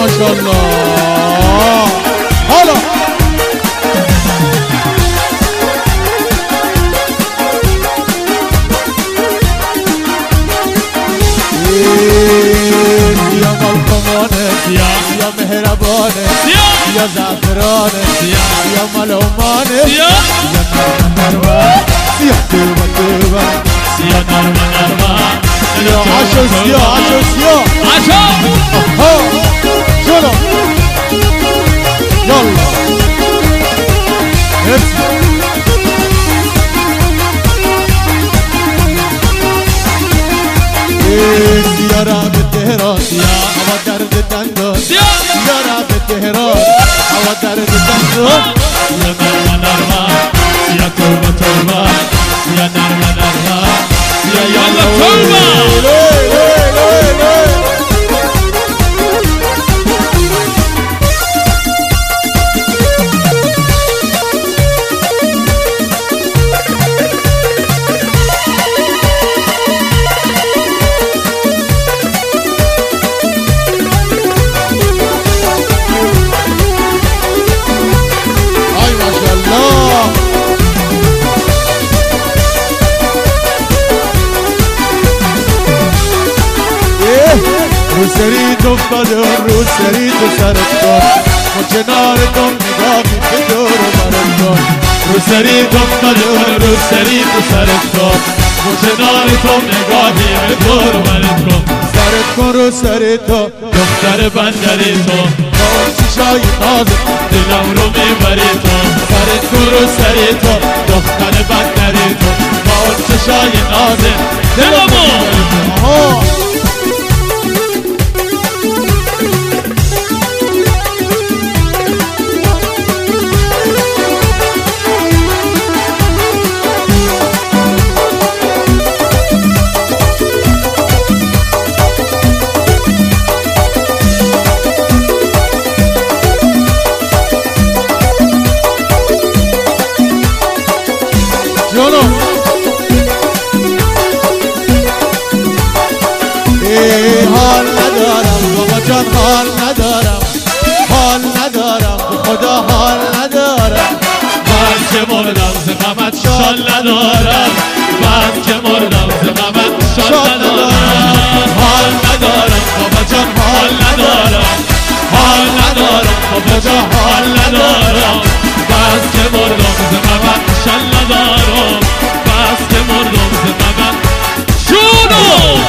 ما شاء الله. حالا یا ملکمانه یا مهربانه یا زعفرانه یا ملومانه یا نرمه یا توبه توبه یا نرمه یا عشو سیا عشو سیا عشو شلو يلا سيارة بالتهران هوا درد دندون سيارة بالتهران هوا درد دندون يا نرمة نرمة يا توبة توبة يا نرمة نرمة يا يلا توبة روسری دفتادم روسری تو سرت کن و کنارتم نگاهی به دور و برت کن روسری دفتادم روسری تو سرت کن و کنارتم نگاهی به دور و برت کن سرت کن روسری تو دختر بندری تو با اون چشای نازت دلم رو میبری تو سرت کن روسری تو دختر بندری تو با اون چشای نازت دلم رو میبری تو حال ندارم بابا جان حال ندارم حال ندارم خدا حال ندارم من که مردم ز غمت شال ندارم من که مردم ز غمت شال ندارم حال ندارم بابا جان حال ندارم حال ندارم بابا جان حال ندارم بس که مردم ز غمت شال ندارم بس که مردم ز غمت شونو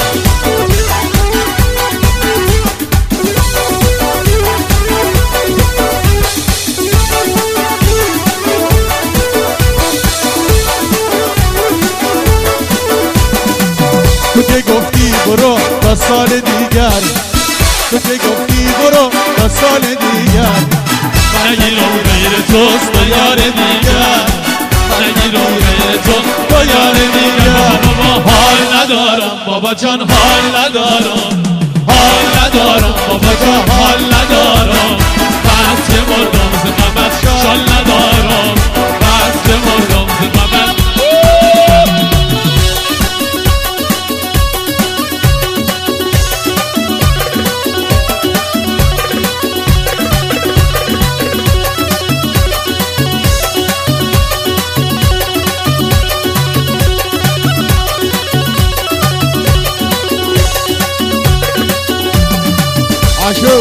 تو که گفتی برو تا سال دیگر تو که گفتی برو تا سال دیگر نگیرم غیر توست با یار دیگر نگیرم غیر تو با یار دیگر بابا حال ندارم بابا جان حال ندارم حال ندارم بابا جان حال ندارم بس که مردم ز غمت شال ندارم بس که مردم ز غمت عاشو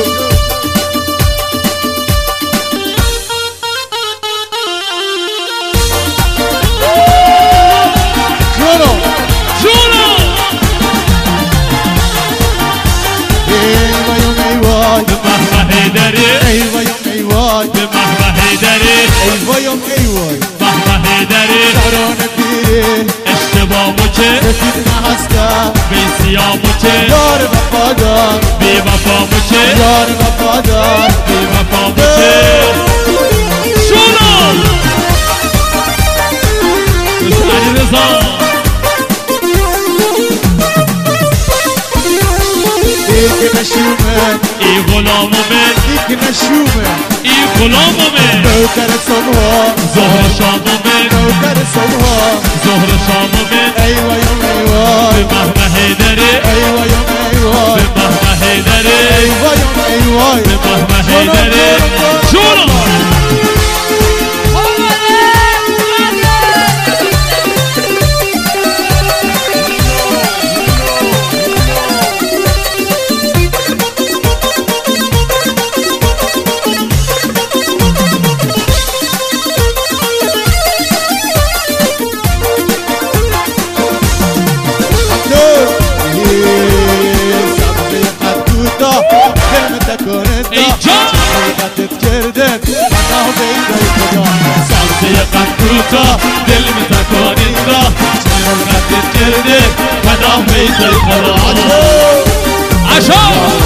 جونو جونو ایوه یوم ایوای به مهمه هیدری ایوه یوم ایوای به مهمه هیدری ایوه یوم ایوای مهمه هیدری سران پیری اشتباهمو که رسید نهسته بی سیامو که یار وفادار بی وفامو که یار وفادار بی وفامو که شونو علی رضا دیگه نشومه ای غلامو من دیگه نشومه ای غلامو من نوکر صبحا ظهر شامو من نوکر صبحا ظهر شامو من ایوه یوم ایوای به مهمه هیدری ایوه یوم ایوای به مهمه هیدری ایوه یوم ایوای پناه بیت خدا عشق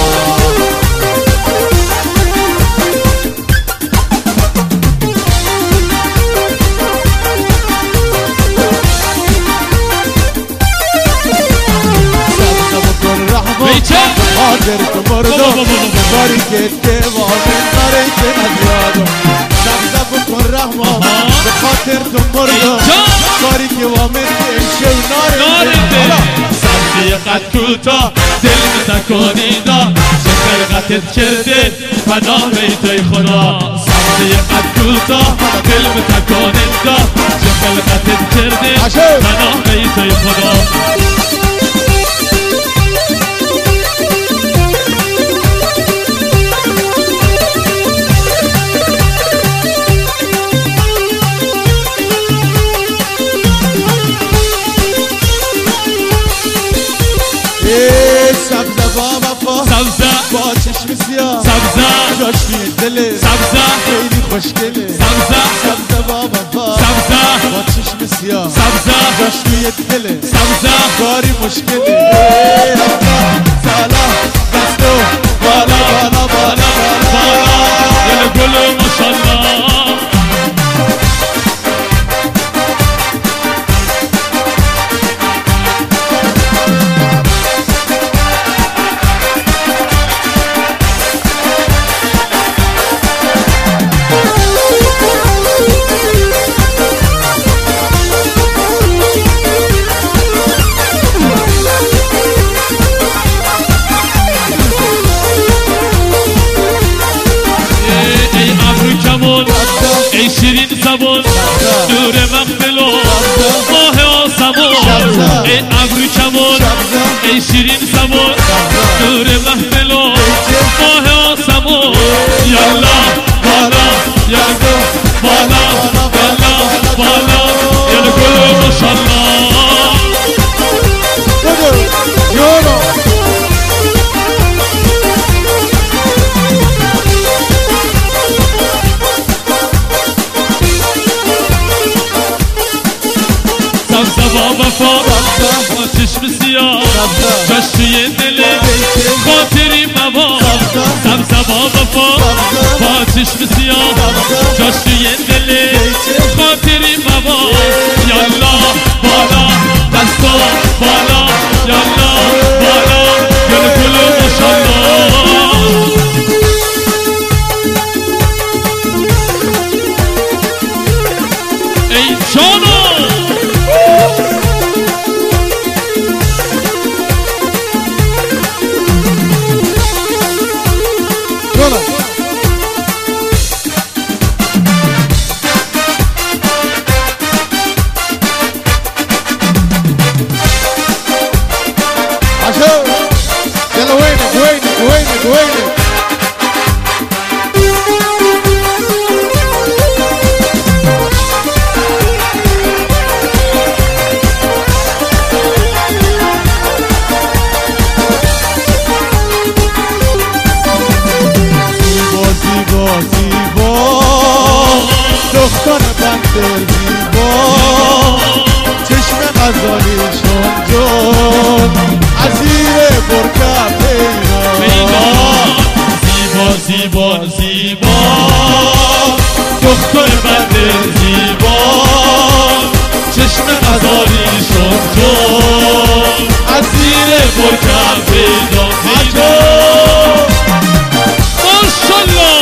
حاضر تو مردم کاری که دوام ناره که ندیادم سبزه بکن رحمان به خاطر تو مردم کاری که وامن که ناره سبزه قد کوتا دل تکانیدا چه خلقتت کرده پناه بیت خدا سبزه قد کوتا دل تکانیدا چه خلقتت کرده پناه بیت خدا سبزه با وفا سبزه با چشم سیاه سبزه جاش توی دله سبزه خیلی خوشگله سبزه سبزه با وفا سبزه با چشم سیاه سبزه جاش توی دله سبزه کاری مشکله سالا دستو بالا بالا بالا بالا دل گل ماشالله ای شیرین زبان نور مقبل و ماه آسمان ای ابرو کمان ای شیرین زبان نور مقبل و ماه آسمان یالا بالا یالا بالا یالا بالا یالا گل ماشالله سبزه با وفا با چشم سیاه جاش توی دل خاطری موا سبزه با وفا با چشم سیاه جاش توی دل خاطری موا یالا بالا دستا بالا یالا بالا گل گل ماشالله ای جانو يلا وينك وينك وينك وينك زیبا زیبا زیبا دختر بندر زیبا چشم غزالیشون جون عزیر برکه زیبا زیبا زیبا دختر بنده زیبا چشم غزالیشون جون عزیر برکه پیدا پیدا ماشالله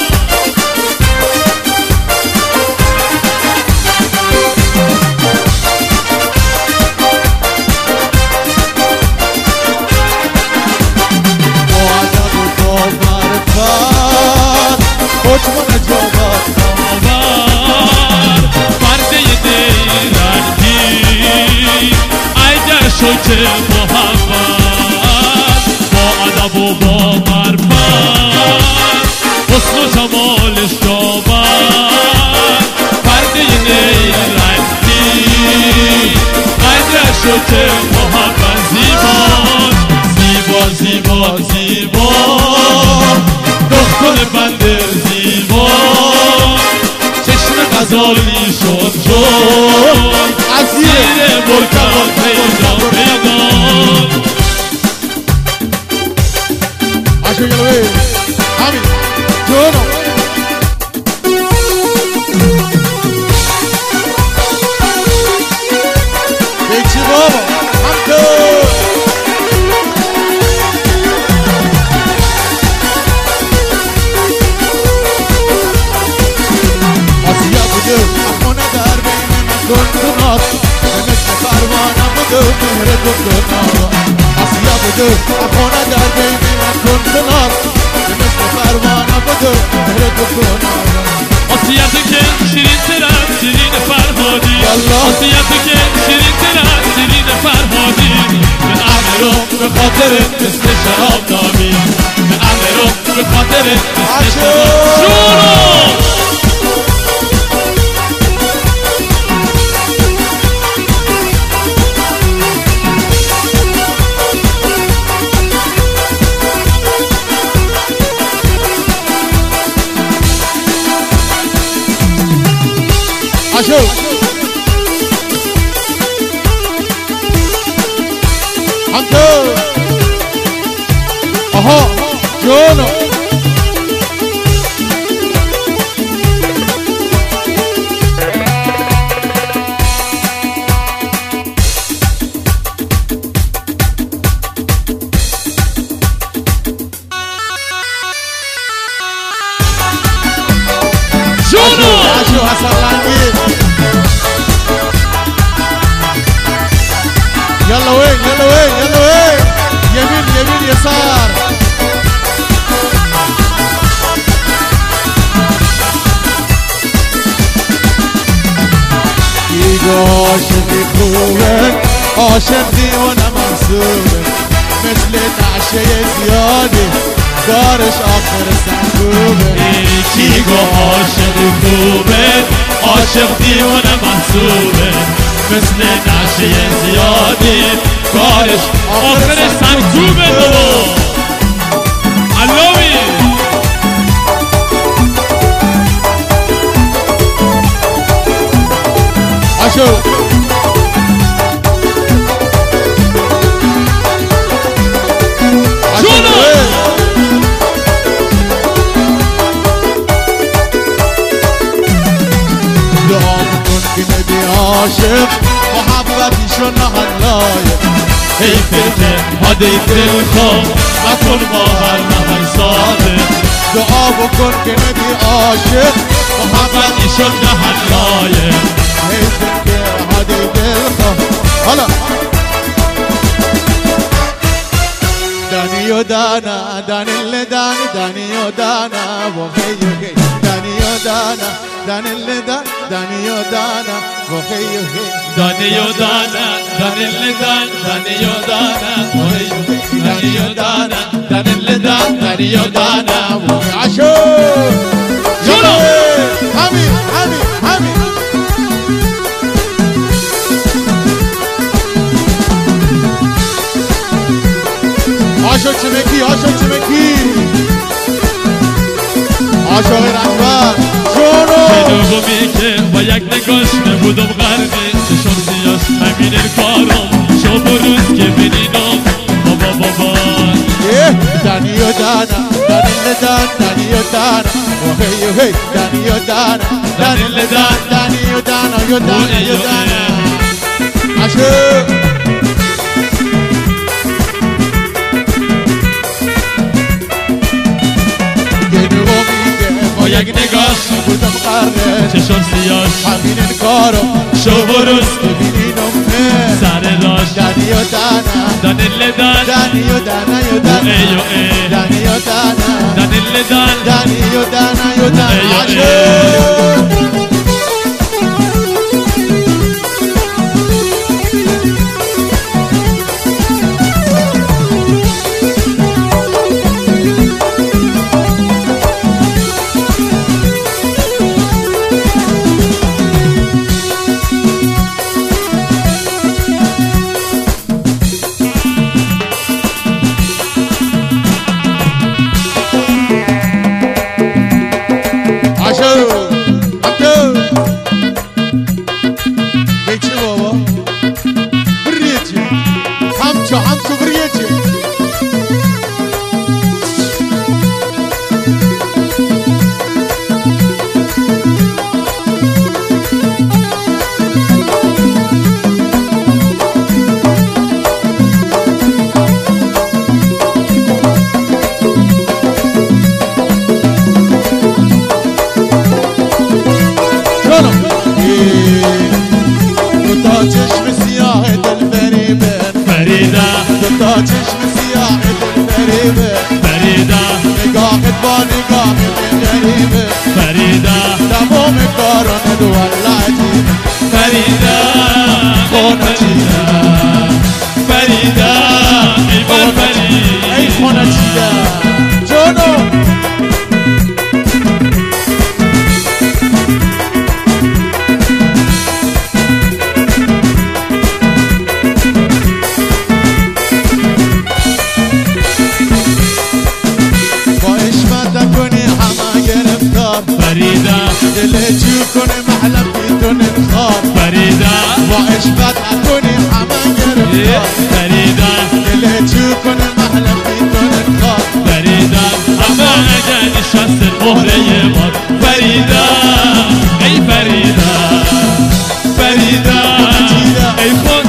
حکم نجابت آور پرده دیرندی اگر شد محمد با ادب و با معرفت حسن و جمالش جابد پرده دیرندی اگر شد محمد زیبا زیبا زیبا دختر بنده زیبا چشم غزالی شد جون عزیر برکان پیدا پیدا عاشو يلوي همي جونو بيكسي بابا حمدو آسیا بودو اخونه در بین من گندونات مثل پروانه بودو مهر گندونات آسیا بودو اخونه در بین من گندونات مثل پروانه بودو مهر گندونات آسیا تو که شیرین ترم شیرین فرهادی آسیا تو که شیرین ترم شیرین فرهادی به امرم به خاطر مثل شراب نامی به امرم به خاطر مثل شراب شورو عاشو حمدو آها جونو عاشو حسن لنگی يلا وين يلا وين يلا وين يمين يمين يسار يجو عاشق خوبك عاشق ديوانه منصوبك مثل نعشه زيادة دارش آخر سنگوبه کیگو عاشق خوبه عاشق دیوانه محسوبه مثل نعشه زیادی کارش آخر سنگوبه بابا علاوی عاشو عاشق محبتی شو نهاللايق حیف دل هدی دل خواب نکن با هر نهی صادق دعا بکن که نبی عاشق محبتی شو نهاللايق حیف که هدی دل خواب حالا دانی و دانا دانی اللي دانی دانی و دانا وخی وخی دانی و دانا دانی اللي دانی و دانا وخی وخی دانی و دانا دانی اللي دانی و دانا وخی وخی دانی و دانا دانی اللي دانی و دانا وخی عاشو شنو همین همین همین عاشق چمکی عاشق چمکی عاشق رنگبر جونو شنومی که با یک نگاش نبودم غرقه چشم سیاش همین کارم شب و روز که بینینم بابا بابا دانی و دانا دانی لدان دانی و دانا وهی وهی دانی و دانا دانی لدان دانی و دانا و دانا و دانا عاشق با یک نگاش بودم غرقه چشم سیاش همین کارو شب و روز ببینینم سر داشت دانی و دانا دانی لدان دانی و دانا و دانا ایو ای دانی و دانا دانی لدان دانی و دانا و دانا ایو عاشق چشم سیاه دل فریبه فریده نگاهت با نگاه غریبه فریده تمام کارانه دو والله عجیبه فریده خونه چیده فریده ای بر فریده ای خونه چیده جانو فریده دل جو کنه محلم بیتون انخار فریده با عشقت کنه همه گرفتار فریده دل جو کنه محلم بیتون انخار فریده اما اگر نشست مهره ما فریده ای فریده فریده ای خود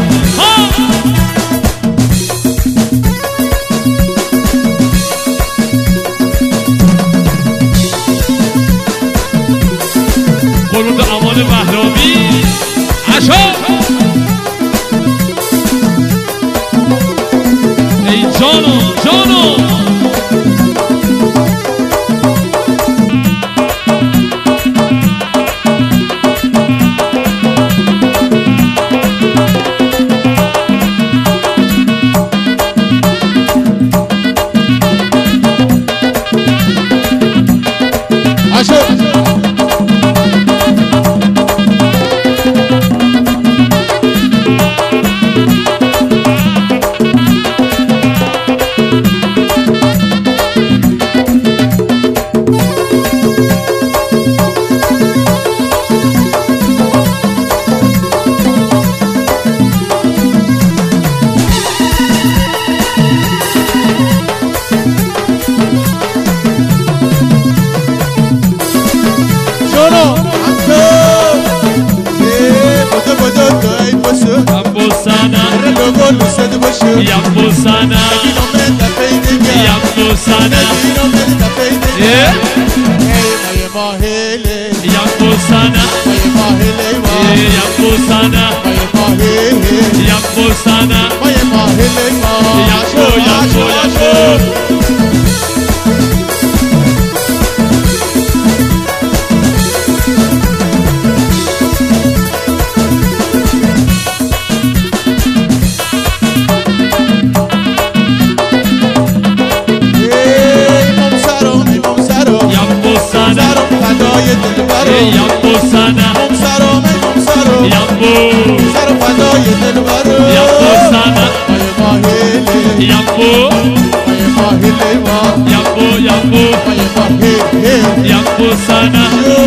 قرون امان مهرامی عشا ای جانو جانو عشا Yambo sana Yambo sana Yambo sana Yambo sana Yambo sana Yambo Yambo Yambo Yambo sana Yambo Yambo sana Yambo Yambo Yambo Yambo sana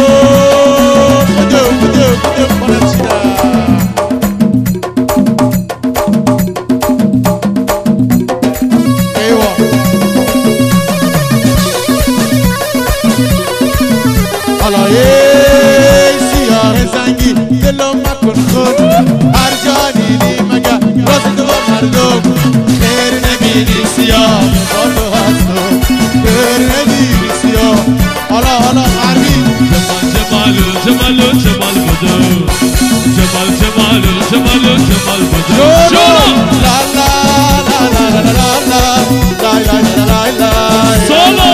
سیاه زنگی دلم مکن خود هر جانیلی مگه راست دو مردم خیر نبینی سیاه با تو هستم خیر نبینی سیاه حالا عربی جمالو جمالو جمال بدو جمال جمالو جمالو جمال بدو لا لا لا لا لا لا لا لا لا لا سولو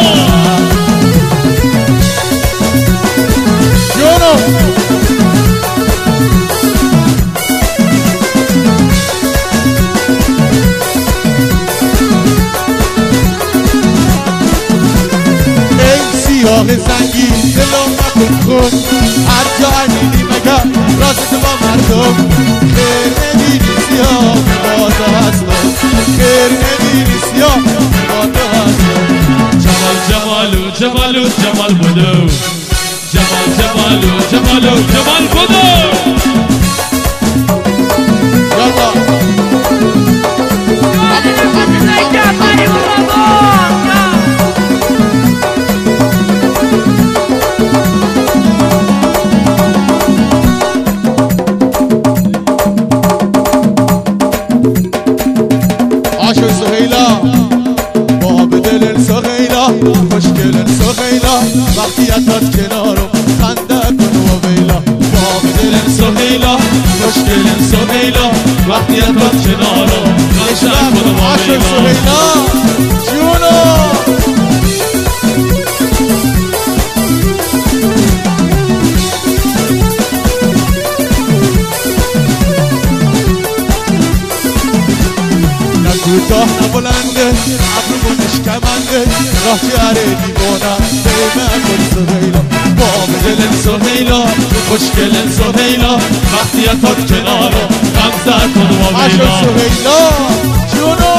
سیاه زنگی دلم مکن خود هر جا میدی مگر راست با مردم خیر نبینی سیاه با تو هستم خیر نبینی سیاه با تو هستم جمال جمالو جمالو جمال بدو جمال جمالو جمالو جمال بدو یالا عاشق سهیلا با بدل سهیلا خوشگل سهیلا وقتی اتت کنارم خنده کن و ویلا با بدل سهیلا خوشگل سهیلا وقتی تا کنارم غمزه کن با عاشق لیلا سهیلا جونو کوتاه نبلنده ابرو نشکمنده راه جره دیوانه بیمه کن سهیلا باب دل سهیلا خوشگل سهیلا وقتی تا کنارم غمزه کن با عاشق لیلا سهیلا جونو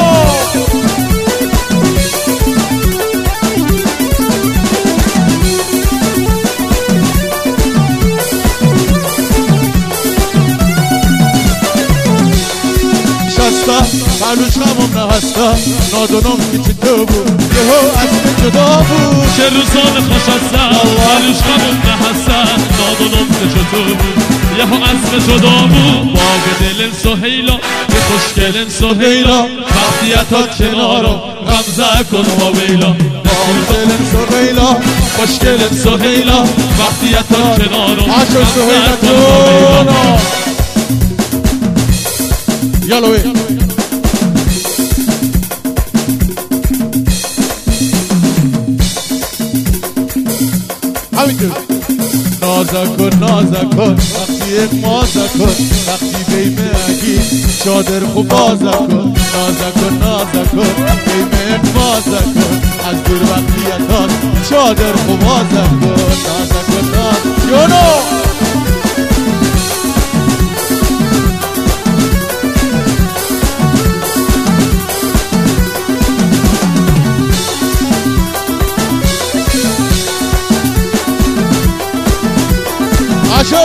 معلوش همون نهسته نادونم که چه تو بود یهو اسم جدا بود چه روزان خوش هستن معلوش همون نهستن نادونم که چه تو بود یهو اسم جدا بود باغ دل سهیلا که خوشگل سهیلا وقتی تا کنارم غمزه کن با لیلا باغ دل سهیلا خوشگل سهیلا وقتی تا کنارم عاشق سهیلا غمزه کن با لیلا یالوی همینطور نازه کن وقتی یک مازه کن وقتی بیمه اگی چادر خوب بازه کن نازه کن بیمه یک مازه کن از دور وقتی اتاز چادر خوب بازه کن نازه کن یونو عاشق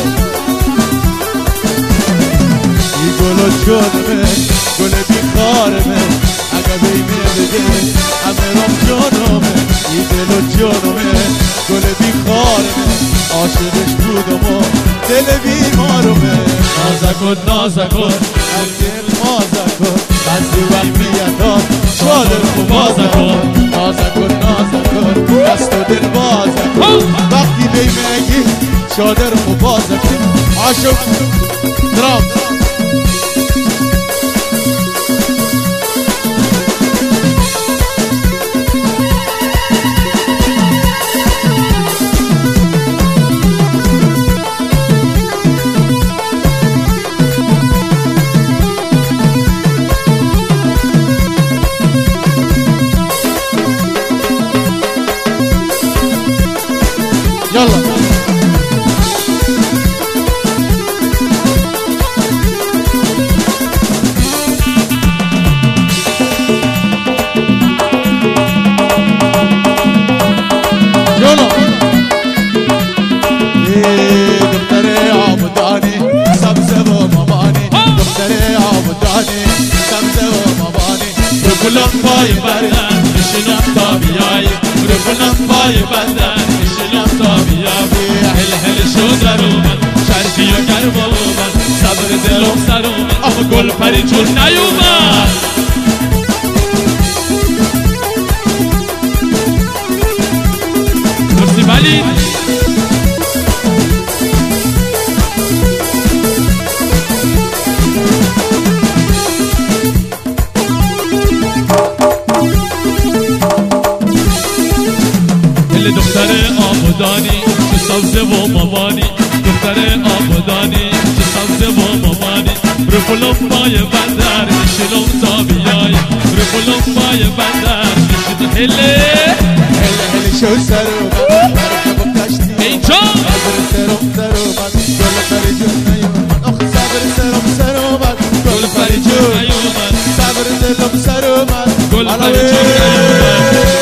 ای گل جانمه گل بیخارمه اگه بیمه بده همه رام جانمه ای دل جانمه گل بیخارمه عاشقش بودم و دل بیمارمه نازه کن از دل مازه کن بعضی وقتی یتاد چادر خوب بازه کن نازه کن دست و دل بازه کن وقتی بیمه اگی چادر خوب بازه کن عاشق درام يلا يلا دختري عبداني سبزة ومباني دختري عبداني سبزة ومباني رفلم پای بدن بشینم تا بیایی رفلم پای بدن بشینم تا بیایی هل هل شو در اومد شرفی و گرم اومد صبر دلم سر اومد آخه گل پری چون نیومد مرسی ولی دختر آبادانی چه سبزه و مامانی دختر آبادانی چه سبزه و مامانی رو پلم پای بندر میشلم تا بیای رو پلم پای بندر میشلم هله شو سرو مرکب کشتی اینجا سرم گل پری جون نیومد آخه سرم گل پری جون نیومد صبر دلم سرم گل پری جون نیومد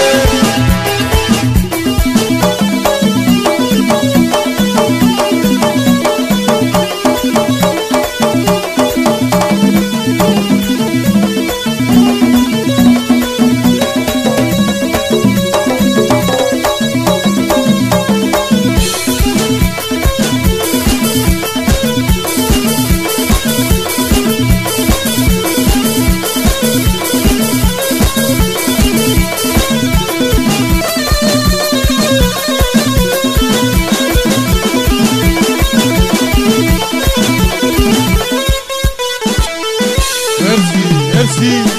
چی